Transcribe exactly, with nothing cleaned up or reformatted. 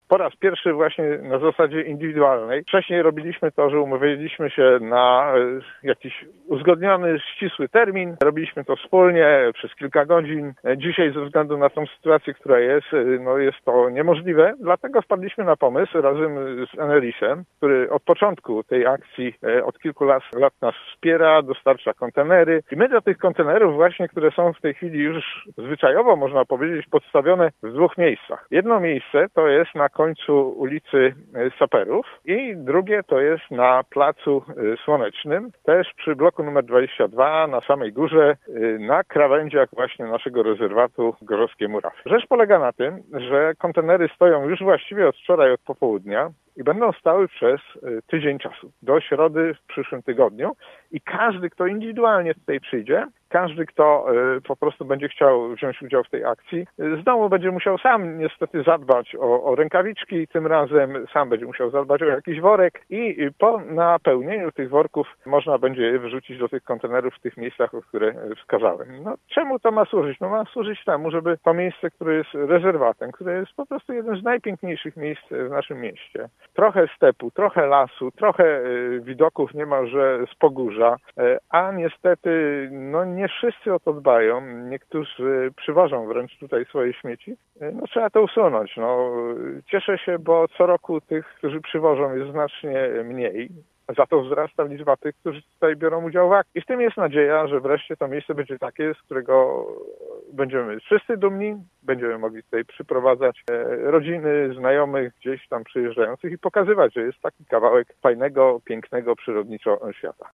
po raz pierwszy właśnie na zasadzie indywidualnej. Wcześniej robiliśmy to, że umawialiśmy się na jakiś uzgodniony, ścisły termin. Robiliśmy to wspólnie przez kilka godzin. Dzisiaj ze względu na tą sytuację, która jest, no jest to niemożliwe. Dlatego wpadliśmy na pomysł razem z Enerisem, który od początku tej akcji od kilku lat, lat nas wspiera, dostarcza kontenery. I my do tych kontenerów właśnie, które są w tej chwili już zwyczajowo, można powiedzieć, podstawione w dwóch miejscach. Jedno miejsce to jest na końcu ulicy Saperów i drugie to jest na Placu Słonecznym, też przy bloku numer dwadzieścia dwa, na samej górze, na krawędziach właśnie naszego rezerwatu Gorzowskie Murawy. Rzecz polega na tym, że kontenery stoją już właściwie od wczoraj, od popołudnia i będą stały przez tydzień czasu, do środy w przyszłym tygodniu i każdy, kto indywidualnie tutaj przyjdzie, każdy, kto po prostu będzie chciał wziąć udział w tej akcji, znowu będzie musiał sam niestety zadbać o, o rękawiczki, tym razem sam będzie musiał zadbać o jakiś worek i po napełnieniu tych worków można będzie je wyrzucić do tych kontenerów w tych miejscach, o które wskazałem. No, czemu to ma służyć? No ma służyć temu, żeby to miejsce, które jest rezerwatem, które jest po prostu jednym z najpiękniejszych miejsc w naszym mieście. Trochę stepu, trochę lasu, trochę widoków niemalże z pogórza, a niestety no nie wszyscy o to dbają. Niektórzy przywożą wręcz tutaj swoje śmieci. No trzeba to usunąć. No, cieszę się, bo co roku tych, którzy przywożą, jest znacznie mniej. Za to wzrasta liczba tych, którzy tutaj biorą udział w akcji. I w tym jest nadzieja, że wreszcie to miejsce będzie takie, z którego będziemy wszyscy dumni, będziemy mogli tutaj przyprowadzać rodziny, znajomych gdzieś tam przyjeżdżających i pokazywać, że jest taki kawałek fajnego, pięknego przyrodniczo świata.